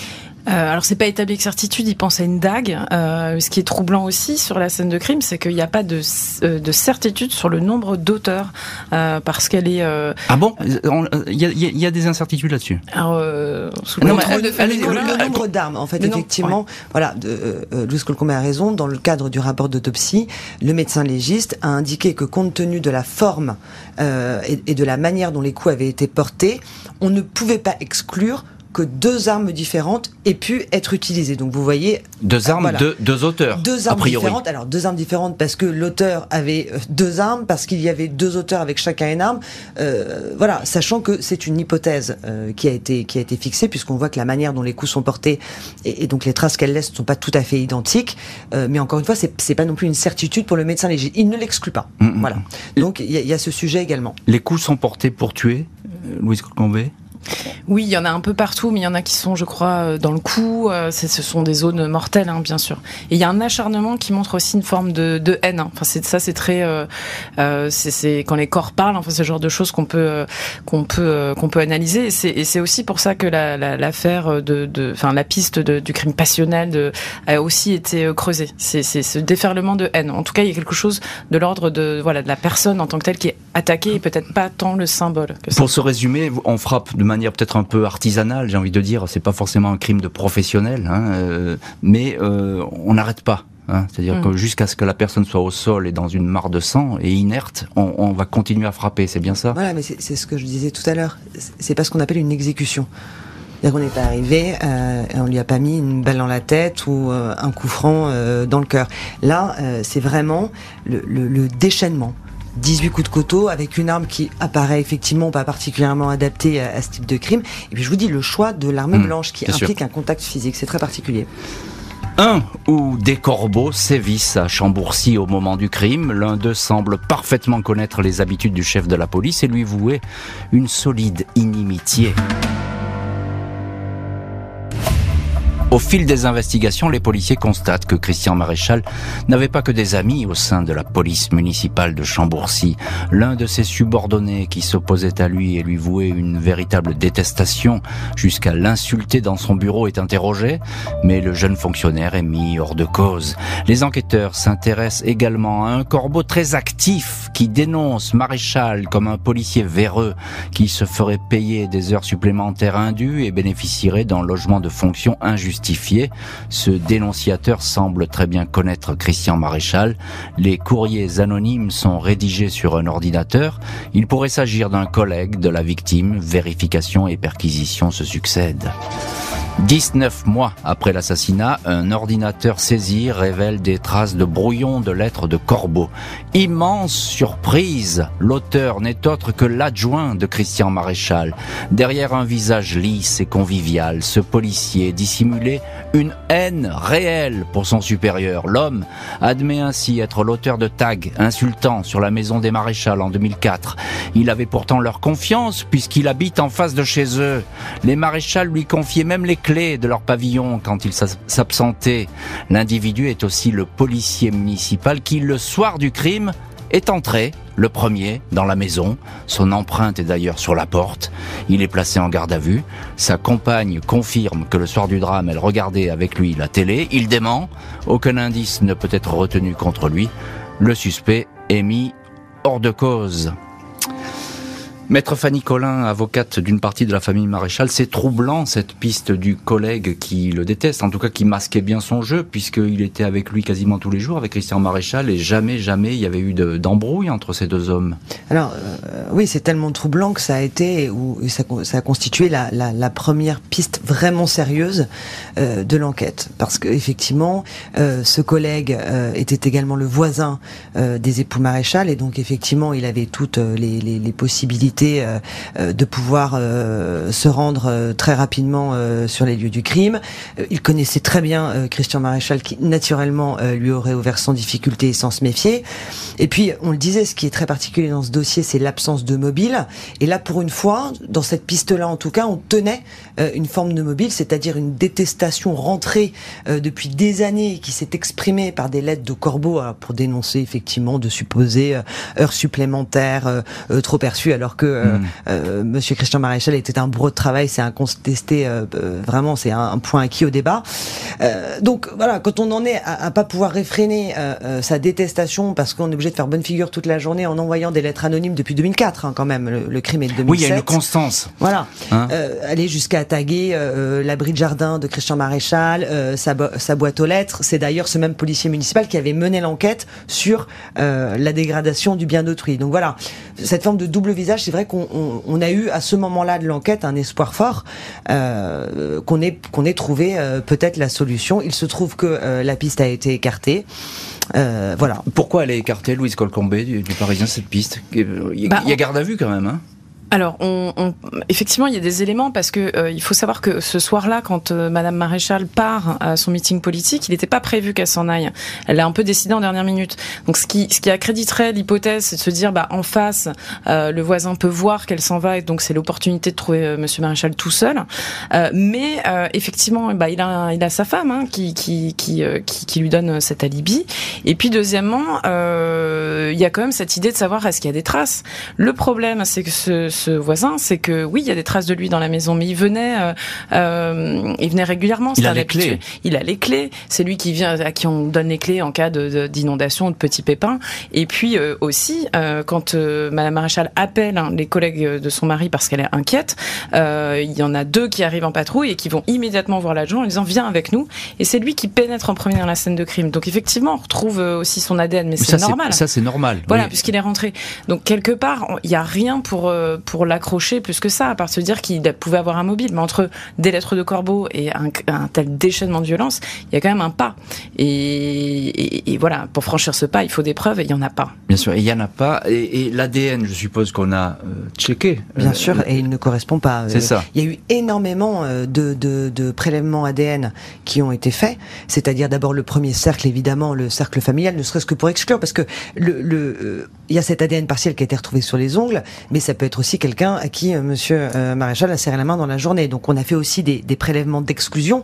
Euh, alors c'est pas établi avec certitude, il pense à une dague. Euh, ce qui est troublant aussi sur la scène de crime, c'est qu'il n'y a pas de, euh, de certitude sur le nombre d'auteurs, euh, parce qu'elle est. Euh,
Ah bon? Il y a, y a des incertitudes là-dessus.
alors, euh, sous
Non,
le
mais
contrôle
elle-
de Fanny
elle est-
Le,
Collin.
le nombre d'armes, en fait,
Le nombre,
effectivement, voilà, de, euh, euh, Louise Colcombet a raison. Dans le cadre du rapport d'autopsie, le médecin légiste a indiqué que compte tenu de la forme euh, et, et de la manière dont les coups avaient été portés, on ne pouvait pas exclure que deux armes différentes aient pu être utilisées. Donc vous voyez,
Deux armes,
voilà.
deux, deux auteurs,
deux
a
armes
priori.
différentes. Alors deux armes différentes parce que l'auteur avait euh, deux armes, parce qu'il y avait deux auteurs avec chacun une arme. Euh, voilà, sachant que c'est une hypothèse euh, qui a été qui a été fixée, puisqu'on voit que la manière dont les coups sont portés et, et donc les traces qu'elles laissent ne sont pas tout à fait identiques. Euh, mais encore une fois, c'est c'est pas non plus une certitude pour le médecin légiste. Il ne l'exclut pas.
Mm-hmm.
Voilà. Donc il y, a- il y a ce sujet également.
Les coups sont portés pour tuer, euh, Louise Colcombet.
Oui, il y en a un peu partout, mais il y en a qui sont, je crois, dans le cou. Euh, c'est, ce sont des zones mortelles, hein, bien sûr. Et il y a un acharnement qui montre aussi une forme de, de haine. Hein. Enfin, c'est ça, c'est très. Euh, euh, c'est, c'est quand les corps parlent. Enfin, c'est le genre de choses qu'on peut euh, qu'on peut euh, qu'on peut analyser. Et c'est, et c'est aussi pour ça que la, la, l'affaire de, de, enfin, la piste de, du crime passionnel de, a aussi été euh, creusée. C'est, c'est ce déferlement de haine. En tout cas, il y a quelque chose de l'ordre de voilà de la personne en tant que telle qui est attaquée, et peut-être pas tant le symbole que ça.
Pour se résumer, on frappe de manière peut-être un peu artisanale, j'ai envie de dire. C'est pas forcément un crime de professionnel, hein, euh, mais euh, on n'arrête pas. Hein, c'est-à-dire
Mm.
que jusqu'à ce que la personne soit au sol et dans une mare de sang et inerte, on, on va continuer à frapper. C'est bien ça?
Voilà, mais c'est c'est ce que je disais tout à l'heure. C'est- C'est pas ce qu'on appelle une exécution. C'est-à-dire qu'on n'est pas arrivé, euh, et on lui a pas mis une balle dans la tête ou euh, un coup franc euh, dans le cœur. Là, euh, c'est vraiment le, le, le déchaînement. dix-huit coups de couteau avec une arme qui apparaît effectivement pas particulièrement adaptée à, à ce type de crime. Et puis je vous dis, le choix de l'arme
Mmh,
blanche qui
bien sûr.
implique un contact physique, c'est très particulier.
Un ou des corbeaux sévissent à Chambourcy au moment du crime. L'un d'eux semble parfaitement connaître les habitudes du chef de la police et lui vouer une solide inimitié. Au fil des investigations, les policiers constatent que Christian Maréchal n'avait pas que des amis au sein de la police municipale de Chambourcy. L'un de ses subordonnés qui s'opposait à lui et lui vouait une véritable détestation jusqu'à l'insulter dans son bureau est interrogé, mais le jeune fonctionnaire est mis hors de cause. Les enquêteurs s'intéressent également à un Corbeau très actif qui dénonce Maréchal comme un policier véreux qui se ferait payer des heures supplémentaires indues et bénéficierait d'un logement de fonction injustifié. Ce dénonciateur semble très bien connaître Christian Maréchal. Les courriers anonymes sont rédigés sur un ordinateur. Il pourrait s'agir d'un collègue de la victime. Vérification et perquisition se succèdent. dix-neuf mois après l'assassinat, un ordinateur saisi révèle des traces de brouillons de lettres de Corbeau. Immense surprise, l'auteur n'est autre que l'adjoint de Christian Maréchal. Derrière un visage lisse et convivial, ce policier dissimulait une haine réelle pour son supérieur. L'homme admet ainsi être l'auteur de tags insultants sur la maison des Maréchal en deux mille quatre. Il avait pourtant leur confiance puisqu'il habite en face de chez eux. Les Maréchal lui confiaient même les clés de leur pavillon quand il s'absentait. L'individu est aussi le policier municipal qui, le soir du crime, est entré, le premier, dans la maison. Son empreinte est d'ailleurs sur la porte. Il est placé en garde à vue. Sa compagne confirme que le soir du drame, elle regardait avec lui la télé. Il dément. Aucun indice ne peut être retenu contre lui. Le suspect est mis hors de cause. Maître Fanny Collin, avocate d'une partie de la famille Maréchal, c'est troublant cette piste du collègue qui le déteste, en tout cas qui masquait bien son jeu, puisqu'il était avec lui quasiment tous les jours, avec Christian Maréchal, et jamais, jamais il y avait eu de, d'embrouille entre ces deux hommes.
Alors, euh, oui, c'est tellement troublant que ça a été, ou ça, ça a constitué la, la, la première piste vraiment sérieuse euh, de l'enquête, parce que effectivement, euh, ce collègue euh, était également le voisin euh, des époux Maréchal, et donc effectivement, il avait toutes les, les, les possibilités Euh, de pouvoir euh, se rendre euh, très rapidement euh, sur les lieux du crime. Euh, il connaissait très bien euh, Christian Maréchal qui naturellement euh, lui aurait ouvert sans difficulté et sans se méfier. Et puis on le disait, ce qui est très particulier dans ce dossier, c'est l'absence de mobile. Et là, pour une fois, dans cette piste-là en tout cas, on tenait euh, une forme de mobile, c'est-à-dire une détestation rentrée euh, depuis des années qui s'est exprimée par des lettres de Corbeau euh, pour dénoncer effectivement de supposées euh, heures supplémentaires euh, euh, trop perçues, alors que Euh, mmh. euh, Monsieur Christian Maréchal était un bourreau de travail, c'est incontesté, euh, euh, vraiment, c'est un, un point acquis au débat. Euh, donc voilà, quand on en est à, à pas pouvoir réfréner euh, euh, sa détestation, parce qu'on est obligé de faire bonne figure toute la journée en envoyant des lettres anonymes depuis deux mille quatre, hein, quand même, le, le crime est de deux mille sept.
Oui, il y a une constance.
Voilà,
hein
euh, aller jusqu'à taguer euh, l'abri de jardin de Christian Maréchal, euh, sa, bo- sa boîte aux lettres. C'est d'ailleurs ce même policier municipal qui avait mené l'enquête sur euh, la dégradation du bien d'autrui. Donc voilà, cette forme de double visage, c'est vrai qu'on on, on a eu à ce moment-là de l'enquête un espoir fort euh, qu'on ait qu'on ait trouvé euh, peut-être la solution. Il se trouve que euh, la piste a été écartée. Euh, voilà.
Pourquoi elle est écartée, Louise Colcombé, du, du Parisien, cette piste ? Il y a,
bah,
il y a garde à vue quand même, hein ?
Alors, on, on, effectivement, il y a des éléments parce que euh, il faut savoir que ce soir-là, quand euh, Madame Maréchal part à son meeting politique, il n'était pas prévu qu'elle s'en aille. Elle a un peu décidé en dernière minute. Donc, ce qui, ce qui accréditerait l'hypothèse, c'est de se dire, bah, en face, euh, le voisin peut voir qu'elle s'en va, et donc c'est l'opportunité de trouver euh, Monsieur Maréchal tout seul. Euh, mais euh, effectivement, bah, il a, il a sa femme hein, qui, qui, qui, euh, qui, qui lui donne cet alibi. Et puis, deuxièmement, euh, il y a quand même cette idée de savoir est-ce qu'il y a des traces. Le problème, c'est que ce ce voisin, c'est que oui, il y a des traces de lui dans la maison, mais il venait, euh, euh, il venait régulièrement.
Il a les clés.
Il a les clés. C'est lui qui vient, à qui on donne les clés en cas de, de, d'inondation, de petits pépins. Et puis euh, aussi, euh, quand euh, Madame Maréchal appelle hein, les collègues de son mari parce qu'elle est inquiète, euh, il y en a deux qui arrivent en patrouille et qui vont immédiatement voir l'adjoint en disant viens avec nous. Et c'est lui qui pénètre en premier dans la scène de crime. Donc effectivement, on retrouve aussi son A D N, mais, mais c'est
ça,
normal.
C'est, ça c'est normal.
Voilà,
oui.
Puisqu'il est rentré. Donc quelque part, il y a rien pour euh, pour l'accrocher plus que ça, à part se dire qu'il pouvait avoir un mobile. Mais entre des lettres de Corbeau et un, un tel déchaînement de violence, il y a quand même un pas. Et, et, et voilà, pour franchir ce pas, il faut des preuves et il n'y en a pas.
Bien sûr, il n'y en a pas. Et, et l'A D N, je suppose qu'on a euh, checké.
Bien
euh,
sûr, et il ne correspond pas.
C'est euh, ça.
Il y a eu énormément de, de, de prélèvements A D N qui ont été faits. C'est-à-dire d'abord le premier cercle, évidemment, le cercle familial, ne serait-ce que pour exclure, parce que le, le, euh, il y a cet A D N partiel qui a été retrouvé sur les ongles, mais ça peut être aussi aussi quelqu'un à qui euh, Monsieur euh, Maréchal a serré la main dans la journée. Donc on a fait aussi des, des prélèvements d'exclusion.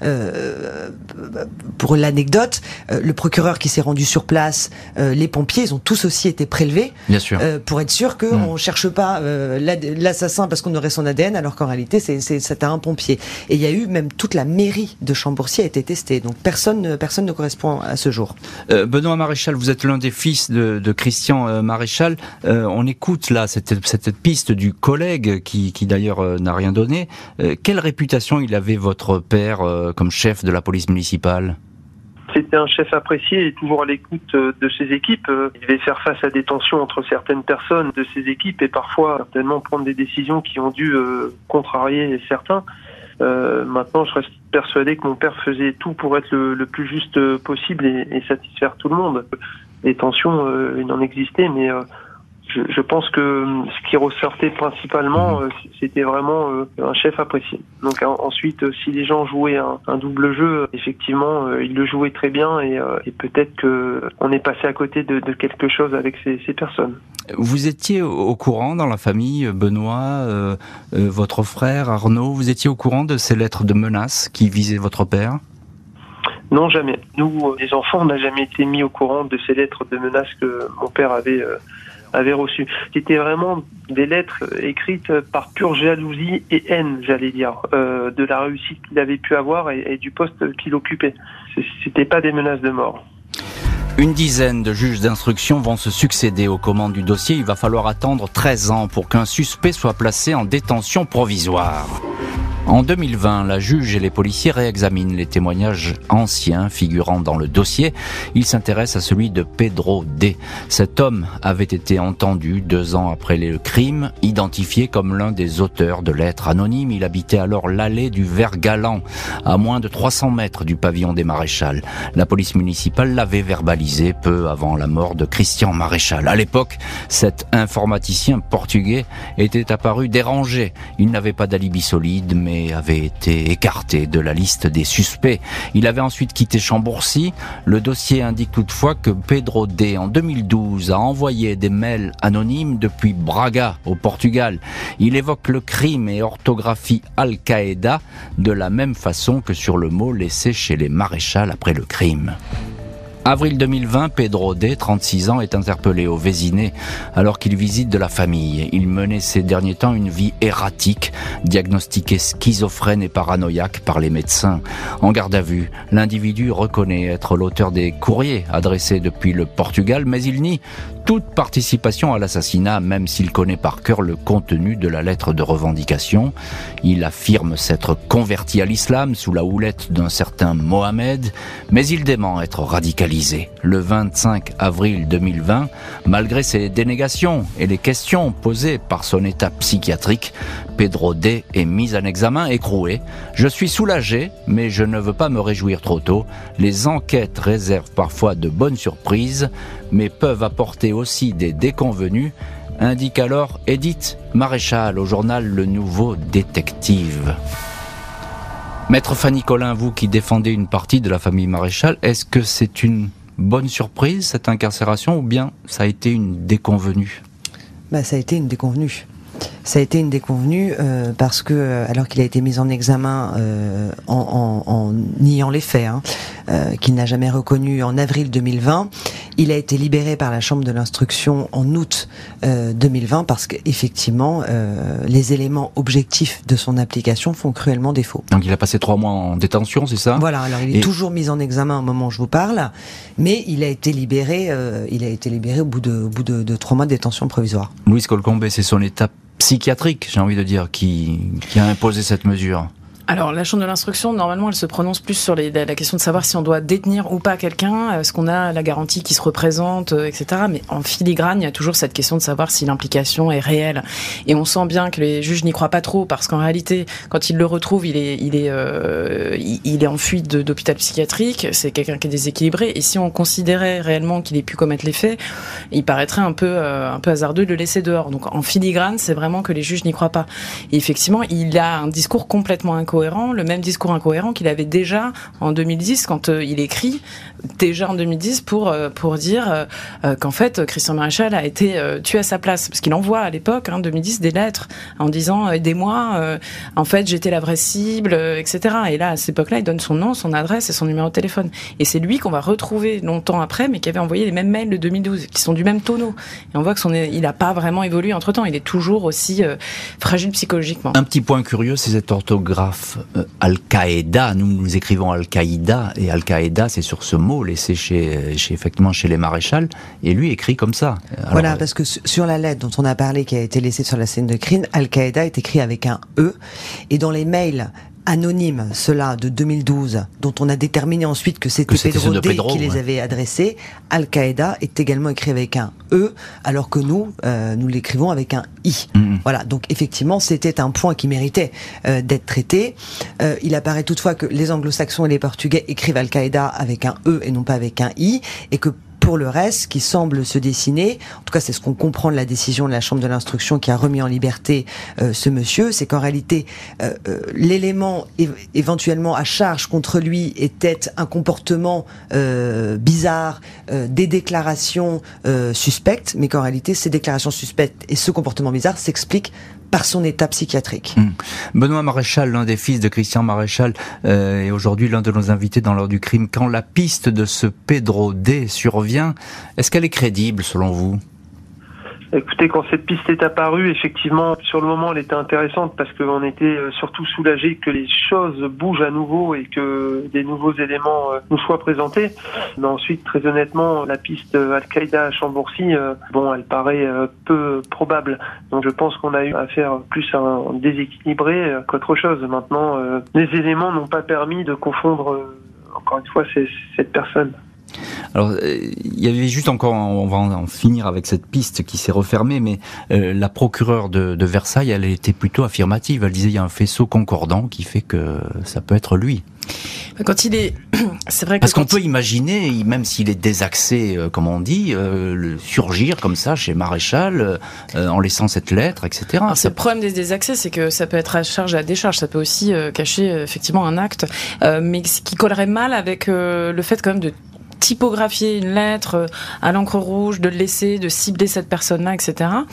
Euh, pour l'anecdote, euh, le procureur qui s'est rendu sur place, euh, les pompiers, ils ont tous aussi été prélevés.
Bien sûr.
Euh, pour être sûr qu'on
mmh.
cherche pas euh, l'assassin parce qu'on aurait son A D N, alors qu'en réalité c'est, c'est, c'était un pompier. Et il y a eu même toute la mairie de Chambourcy a été testée. Donc personne, personne ne correspond à ce jour.
Euh, Benoît Maréchal, vous êtes l'un des fils de, de Christian euh, Maréchal. Euh, on écoute là cette, cette piste du collègue qui, qui d'ailleurs euh, n'a rien donné. Euh, quelle réputation il avait votre père euh, comme chef de la police municipale ?
C'était un chef apprécié et toujours à l'écoute de ses équipes. Il devait faire face à des tensions entre certaines personnes de ses équipes et parfois certainement prendre des décisions qui ont dû euh, contrarier certains. Euh, maintenant, je reste persuadé que mon père faisait tout pour être le, le plus juste possible et, et satisfaire tout le monde. Les tensions, euh, il en existait, mais euh, je, je pense que ce qui ressortait principalement, euh, c'était vraiment euh, un chef apprécié. Donc en, ensuite, euh, si les gens jouaient un, un double jeu, effectivement, euh, ils le jouaient très bien et, euh, et peut-être que on est passé à côté de, de quelque chose avec ces, ces personnes.
Vous étiez au courant dans la famille, Benoît, euh, euh, votre frère Arnaud, vous étiez au courant de ces lettres de menaces qui visaient votre père ?
Non, jamais. Nous, les enfants, on n'a jamais été mis au courant de ces lettres de menaces que mon père avait euh, avait reçues. C'était vraiment des lettres écrites par pure jalousie et haine, j'allais dire, euh, de la réussite qu'il avait pu avoir et, et du poste qu'il occupait. C'était pas des menaces de mort.
Une dizaine de juges d'instruction vont se succéder aux commandes du dossier. Il va falloir attendre treize ans pour qu'un suspect soit placé en détention provisoire. En deux mille vingt, la juge et les policiers réexaminent les témoignages anciens figurant dans le dossier. Ils s'intéressent à celui de Pedro D. Cet homme avait été entendu deux ans après le crime, identifié comme l'un des auteurs de lettres anonymes. Il habitait alors l'allée du Vert-Galant, à moins de trois cents mètres du pavillon des Maréchal. La police municipale l'avait verbalisé peu avant la mort de Christian Maréchal. À l'époque, cet informaticien portugais était apparu dérangé. Il n'avait pas d'alibi solide, mais avait été écarté de la liste des suspects. Il avait ensuite quitté Chambourcy. Le dossier indique toutefois que Pedro D, en deux mille douze, a envoyé des mails anonymes depuis Braga, au Portugal. Il évoque le crime et orthographie Al-Qaïda de la même façon que sur le mot laissé chez les Maréchal après le crime. Avril deux mille vingt, Pedro D, trente-six ans, est interpellé au Vésiné alors qu'il visite de la famille. Il menait ces derniers temps une vie erratique, diagnostiqué schizophrène et paranoïaque par les médecins. En garde à vue, l'individu reconnaît être l'auteur des courriers adressés depuis le Portugal, mais il nie toute participation à l'assassinat, même s'il connaît par cœur le contenu de la lettre de revendication. Il affirme s'être converti à l'islam sous la houlette d'un certain Mohamed, mais il dément être radicalisé. Le vingt-cinq avril deux mille vingt, malgré ses dénégations et les questions posées par son état psychiatrique, Pedro D est mis en examen écroué. Je suis soulagé, mais je ne veux pas me réjouir trop tôt. Les enquêtes réservent parfois de bonnes surprises, mais peuvent apporter aussi des déconvenues, indique alors Edith Maréchal au journal Le Nouveau Détective. Maître Fanny Collin, vous qui défendez une partie de la famille Maréchal, est-ce que c'est une bonne surprise cette incarcération ou bien ça a été une déconvenue ?
Bah, ça a été une déconvenue. Ça a été une déconvenue euh, parce que, alors qu'il a été mis en examen euh, en, en, en niant les faits, hein, euh, qu'il n'a jamais reconnu en avril deux mille vingt, il a été libéré par la Chambre de l'instruction en août euh, deux mille vingt parce qu'effectivement, euh, les éléments objectifs de son application font cruellement défaut.
Donc il a passé trois mois en détention, c'est ça ?
Voilà, alors il est
Et...
toujours mis en examen au moment où je vous parle, mais il a été libéré, euh, il a été libéré au bout de, au bout de, de trois mois de détention provisoire.
Louise Colcombé, c'est son état psychiatrique, j'ai envie de dire, qui, qui a imposé cette mesure.
Alors, la Chambre de l'instruction, normalement, elle se prononce plus sur les, la, la question de savoir si on doit détenir ou pas quelqu'un, est-ce qu'on a la garantie qui se représente, euh, et cetera. Mais en filigrane, il y a toujours cette question de savoir si l'implication est réelle. Et on sent bien que les juges n'y croient pas trop, parce qu'en réalité, quand ils le retrouvent, il est, il est, euh, il, il est en fuite de, d'hôpital psychiatrique. C'est quelqu'un qui est déséquilibré. Et si on considérait réellement qu'il ait pu commettre les faits, il paraîtrait un peu, euh, un peu hasardeux de le laisser dehors. Donc, en filigrane, c'est vraiment que les juges n'y croient pas. Et effectivement, il a un discours complètement incohérent. incohérent, le même discours incohérent qu'il avait déjà en deux mille dix quand euh, il écrit déjà en deux mille dix pour euh, pour dire euh, qu'en fait Christian Maréchal a été euh, tué à sa place, parce qu'il envoie à l'époque, hein, deux mille dix, des lettres en disant euh, aidez-moi, euh, en fait j'étais la vraie cible, euh, et cetera. Et là à cette époque-là, il donne son nom, son adresse et son numéro de téléphone. Et c'est lui qu'on va retrouver longtemps après, mais qui avait envoyé les mêmes mails de deux mille douze, qui sont du même tonneau. Et on voit que son il a pas vraiment évolué entre temps. Il est toujours aussi euh, fragile psychologiquement.
Un petit point curieux, c'est cette orthographe euh, Al-Qaïda. Nous nous écrivons Al-Qaïda, et Al-Qaïda, c'est sur ce mot laissé chez, chez effectivement chez les Maréchal, et lui écrit comme ça. Alors,
voilà, parce que sur la lettre dont on a parlé, qui a été laissée sur la scène de crime, Al-Qaïda est écrit avec un E, et dans les mails anonymes, ceux-là de deux mille douze, dont on a déterminé ensuite que c'était, que c'était Pedro D Pedro, qui ouais. les avait adressés, Al-Qaïda est également écrit avec un E, alors que nous, euh, nous l'écrivons avec un I. Mmh. Voilà, donc effectivement, c'était un point qui méritait euh, d'être traité. Euh, il apparaît toutefois que les anglo-saxons et les portugais écrivent Al-Qaïda avec un E et non pas avec un I, et que pour le reste, qui semble se dessiner, en tout cas c'est ce qu'on comprend de la décision de la Chambre de l'instruction qui a remis en liberté euh, ce monsieur, c'est qu'en réalité euh, euh, l'élément é- éventuellement à charge contre lui était un comportement euh, bizarre, euh, des déclarations euh, suspectes, mais qu'en réalité ces déclarations suspectes et ce comportement bizarre s'expliquent par son état psychiatrique.
Mmh. Benoît Maréchal, l'un des fils de Christian Maréchal, euh, est aujourd'hui l'un de nos invités dans l'heure du crime. Quand la piste de ce Pedro D survient, est-ce qu'elle est crédible selon vous ?
Écoutez, quand cette piste est apparue, effectivement, sur le moment, elle était intéressante parce qu'on était surtout soulagés que les choses bougent à nouveau et que des nouveaux éléments nous soient présentés. Mais ensuite, très honnêtement, la piste Al-Qaïda à Chambourcy, bon, elle paraît peu probable. Donc, je pense qu'on a eu affaire plus à un déséquilibré qu'autre chose. Maintenant, les éléments n'ont pas permis de confondre, encore une fois, cette personne.
Alors, il y avait juste encore, on va en finir avec cette piste qui s'est refermée, mais euh, la procureure de, de Versailles, elle était plutôt affirmative. Elle disait il y a un faisceau concordant qui fait que ça peut être lui.
Quand il est, c'est vrai que
parce qu'on peut
il...
imaginer, même s'il est désaxé, euh, comme on dit, euh, le surgir comme ça chez Maréchal, euh, en laissant cette lettre, et cetera.
Alors, c'est le problème des désaxés, c'est que ça peut être à charge et à décharge, ça peut aussi euh, cacher euh, effectivement un acte, euh, mais ce qui collerait mal avec euh, le fait quand même de typographier une lettre à l'encre rouge, de le laisser, de cibler cette personne-là, et cetera.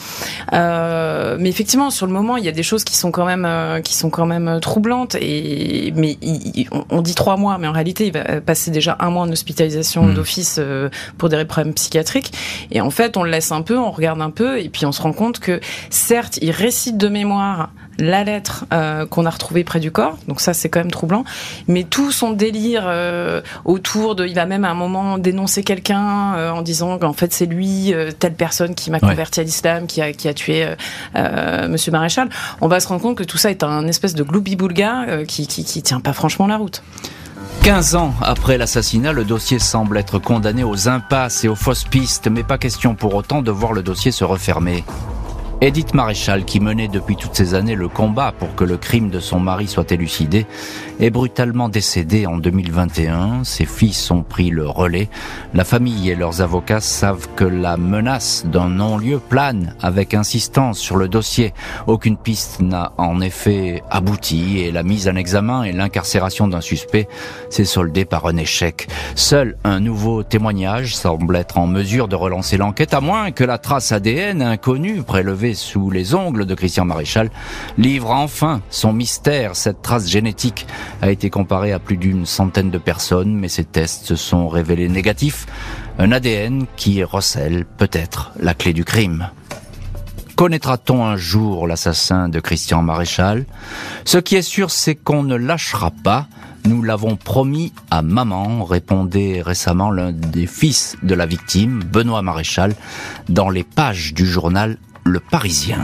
Euh, mais effectivement, sur le moment, il y a des choses qui sont quand même, euh, qui sont quand même troublantes. Et mais il, on, on dit trois mois, mais en réalité, il va passer déjà un mois en hospitalisation mmh. d'office euh, pour des problèmes psychiatriques. Et en fait, on le laisse un peu, on regarde un peu, et puis on se rend compte que certes, il récite de mémoire la lettre euh, qu'on a retrouvée près du corps, donc ça c'est quand même troublant, mais tout son délire euh, autour de, il a même à un moment dénoncé quelqu'un euh, en disant qu'en fait c'est lui, euh, telle personne qui m'a converti ouais. à l'islam, qui a, qui a tué euh, euh, Monsieur Maréchal, on va se rendre compte que tout ça est un espèce de gloubi-boulga euh, qui, qui, qui tient pas franchement la route.
quinze ans après l'assassinat, le dossier semble être condamné aux impasses et aux fausses pistes, mais pas question pour autant de voir le dossier se refermer. Edith Maréchal, qui menait depuis toutes ces années le combat pour que le crime de son mari soit élucidé, est brutalement décédée en deux mille vingt et un. Ses fils ont pris le relais. La famille et leurs avocats savent que la menace d'un non-lieu plane avec insistance sur le dossier. Aucune piste n'a en effet abouti et la mise en examen et l'incarcération d'un suspect s'est soldée par un échec. Seul un nouveau témoignage semble être en mesure de relancer l'enquête, à moins que la trace A D N inconnue prélevée sous les ongles de Christian Maréchal livre enfin son mystère. Cette trace génétique a été comparée à plus d'une centaine de personnes, mais ces tests se sont révélés négatifs. Un A D N qui recèle peut-être la clé du crime. Connaîtra-t-on un jour l'assassin de Christian Maréchal ? Ce qui est sûr, c'est qu'on ne lâchera pas. Nous l'avons promis à maman, répondait récemment l'un des fils de la victime, Benoît Maréchal, dans les pages du journal Le Parisien.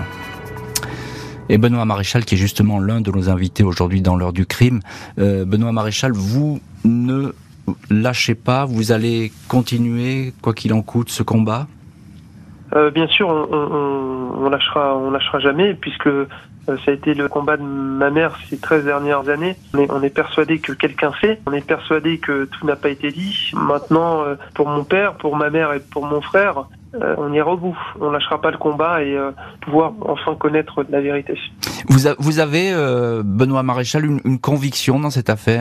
Et Benoît Maréchal, qui est justement l'un de nos invités aujourd'hui dans l'heure du crime. Euh, Benoît Maréchal, vous ne lâchez pas, vous allez continuer, quoi qu'il en coûte, ce combat ?
euh, Bien sûr, on, on, on lâchera, on lâchera jamais, puisque euh, ça a été le combat de ma mère ces treize dernières années. On est, on est persuadé que quelqu'un sait, on est persuadé que tout n'a pas été dit. Maintenant, euh, pour mon père, pour ma mère et pour mon frère, euh, on ira au bout. On lâchera pas le combat et euh, pouvoir enfin connaître la vérité.
Vous, a, vous avez, euh, Benoît Maréchal, une, une conviction dans cette affaire ?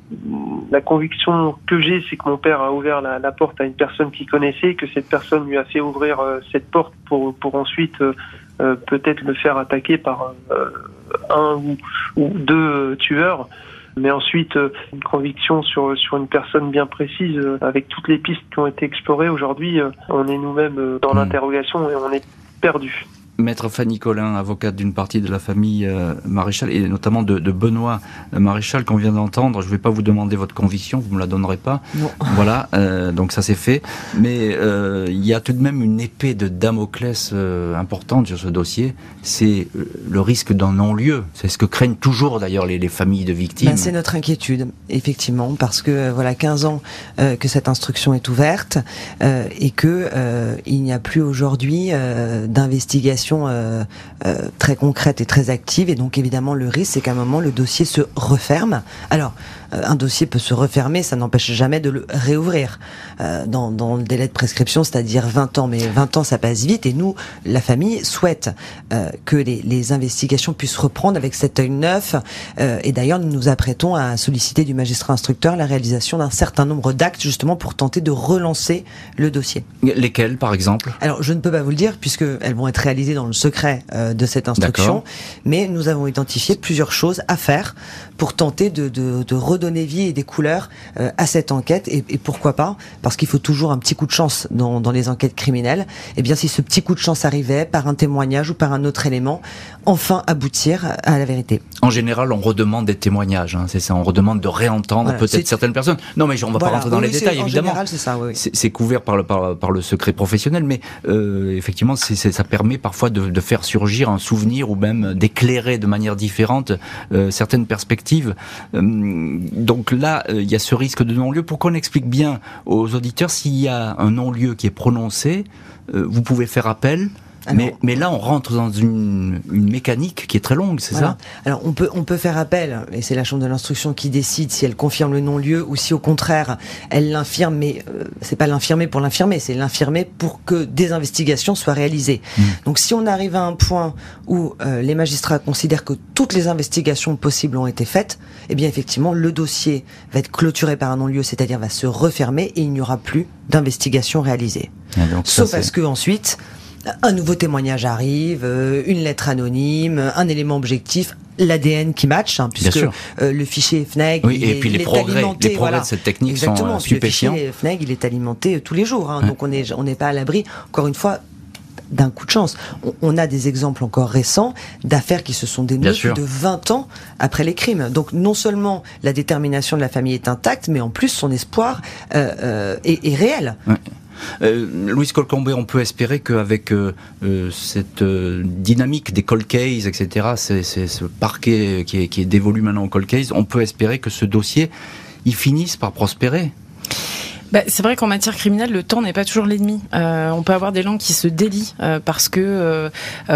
La conviction que j'ai, c'est que mon père a ouvert la, la porte à une personne qu'il connaissait, que cette personne lui a fait ouvrir euh, cette porte pour, pour ensuite euh, euh, peut-être le faire attaquer par euh, un ou, ou deux euh, tueurs. Mais ensuite, euh, une conviction sur sur une personne bien précise, euh, avec toutes les pistes qui ont été explorées. Aujourd'hui, euh, on est nous-mêmes euh, dans mmh. l'interrogation et on est perdus.
Maître Fanny Collin, avocate d'une partie de la famille euh, Maréchal, et notamment de, de Benoît Maréchal qu'on vient d'entendre. Je ne vais pas vous demander votre conviction, vous ne me la donnerez pas.
Non.
Voilà, euh, donc ça c'est fait. Mais euh, il y a tout de même une épée de Damoclès euh, importante sur ce dossier. C'est le risque d'un non-lieu. C'est ce que craignent toujours d'ailleurs les, les familles de victimes.
Ben, c'est notre inquiétude, effectivement, parce que euh, voilà quinze ans euh, que cette instruction est ouverte euh, et que euh, il n'y a plus aujourd'hui euh, d'investigation Euh, euh, très concrète et très active, et donc évidemment le risque c'est qu'à un moment le dossier se referme. Alors euh, un dossier peut se refermer, ça n'empêche jamais de le réouvrir euh, dans, dans le délai de prescription, c'est-à-dire vingt ans, mais vingt ans ça passe vite, et nous, la famille, souhaite euh, que les, les investigations puissent reprendre avec cet œil neuf, euh, et d'ailleurs nous nous apprêtons à solliciter du magistrat instructeur la réalisation d'un certain nombre d'actes justement pour tenter de relancer le dossier.
Lesquels par exemple ?
Alors je ne peux pas vous le dire puisque elles vont être réalisées dans le secret euh, de cette instruction,
D'accord.
mais nous avons identifié plusieurs choses à faire pour tenter de, de, de redonner vie et des couleurs euh, à cette enquête, et, et pourquoi pas, parce qu'il faut toujours un petit coup de chance dans, dans les enquêtes criminelles. Et bien si ce petit coup de chance arrivait par un témoignage ou par un autre élément, enfin aboutir à la vérité.
En général, on redemande des témoignages, hein, c'est ça, on redemande de réentendre
voilà,
peut-être
c'est...
certaines personnes. Non mais on va
voilà.
pas rentrer dans
oui,
les détails,
en
évidemment.
Général, c'est ça, oui, oui.
C'est, c'est couvert par le, par, par le secret professionnel, mais euh, effectivement, c'est, c'est, ça permet parfois de, de faire surgir un souvenir ou même d'éclairer de manière différente euh, certaines perspectives. Euh, donc là, il euh, y a ce risque de non-lieu. Pour qu'on explique bien aux auditeurs, s'il y a un non-lieu qui est prononcé, euh, vous pouvez faire appel. Alors, mais, mais là, on rentre dans une, une mécanique qui est très longue, c'est
voilà.
ça ?
Alors, on peut, on peut faire appel, et c'est la chambre de l'instruction qui décide si elle confirme le non-lieu ou si, au contraire, elle l'infirme, mais euh, c'est pas l'infirmer pour l'infirmer, c'est l'infirmer pour que des investigations soient réalisées. Mmh. Donc, si on arrive à un point où euh, les magistrats considèrent que toutes les investigations possibles ont été faites, eh bien, effectivement, le dossier va être clôturé par un non-lieu, c'est-à-dire va se refermer et il n'y aura plus d'investigation réalisée.
Ah, donc
Sauf
ça,
parce que ensuite, un nouveau témoignage arrive, euh, une lettre anonyme, un élément objectif, l'A D N qui match, hein, puisque euh, le fichier F N E G,
oui,
il
et
est,
puis les
il
progrès,
est alimenté,
les progrès
voilà.
de cette technique
Exactement,
sont euh, stupéfiants.
Le fichier F N E G, il est alimenté tous les jours, hein,
ouais.
donc on est, on n'est pas à l'abri. Encore une fois, d'un coup de chance. On, on a des exemples encore récents d'affaires qui se sont dénouées plus de vingt ans après les crimes. Donc non seulement la détermination de la famille est intacte, mais en plus son espoir euh, euh, est, est réel.
Ouais. Euh, Louise Colcombé, on peut espérer qu'avec euh, euh, cette euh, dynamique des cold cases, et cetera, c'est, c'est ce parquet qui est, qui est dévolu maintenant au cold case, on peut espérer que ce dossier, il finisse par prospérer.
Bah, c'est vrai qu'en matière criminelle, le temps n'est pas toujours l'ennemi. Euh, on peut avoir des gens qui se délient euh, parce que euh,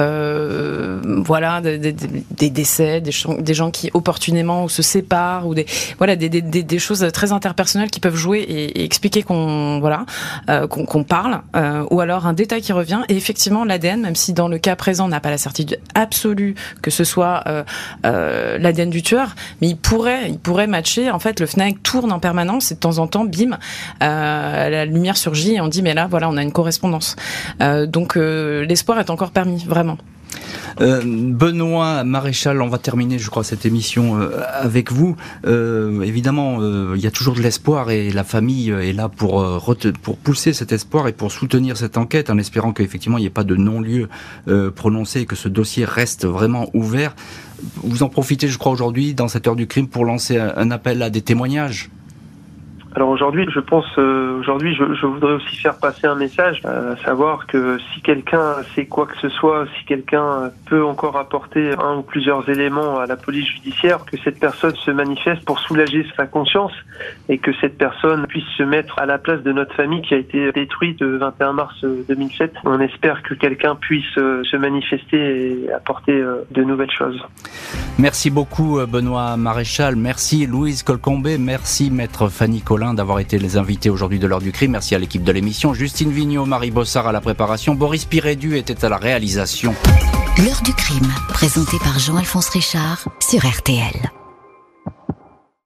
euh, voilà des, des, des décès, des, des gens qui opportunément se séparent ou des voilà des, des, des choses très interpersonnelles qui peuvent jouer et, et expliquer qu'on voilà euh, qu'on, qu'on parle euh, ou alors un détail qui revient. Et effectivement, l'A D N, même si dans le cas présent, on n'a pas la certitude absolue que ce soit euh, euh, l'A D N du tueur, mais il pourrait il pourrait matcher. En fait, le F N E G tourne en permanence et de temps en temps, bim. Euh, la lumière surgit et on dit mais là voilà on a une correspondance euh, donc euh, l'espoir est encore permis vraiment.
Euh, Benoît Maréchal, on va terminer je crois cette émission euh, avec vous. Euh, évidemment euh, il y a toujours de l'espoir et la famille est là pour, euh, rete- pour pousser cet espoir et pour soutenir cette enquête en espérant qu'effectivement il n'y ait pas de non-lieu euh, prononcé et que ce dossier reste vraiment ouvert. Vous en profitez je crois aujourd'hui dans cette heure du crime pour lancer un, un appel à des témoignages.
Alors aujourd'hui, je pense, euh, aujourd'hui, je, je voudrais aussi faire passer un message, euh, à savoir que si quelqu'un sait quoi que ce soit, si quelqu'un peut encore apporter un ou plusieurs éléments à la police judiciaire, que cette personne se manifeste pour soulager sa conscience et que cette personne puisse se mettre à la place de notre famille qui a été détruite le vingt et un mars deux mille sept. On espère que quelqu'un puisse euh, se manifester et apporter euh, de nouvelles choses.
Merci beaucoup Benoît Maréchal, merci Louise Colcombé, merci Maître Fanny Collin. Collin d'avoir été les invités aujourd'hui de l'heure du crime. Merci à l'équipe de l'émission. Justine Vignot, Marie Bossard à la préparation. Boris Pirédu était à la réalisation.
L'heure du crime, présenté par Jean-Alphonse Richard sur R T L.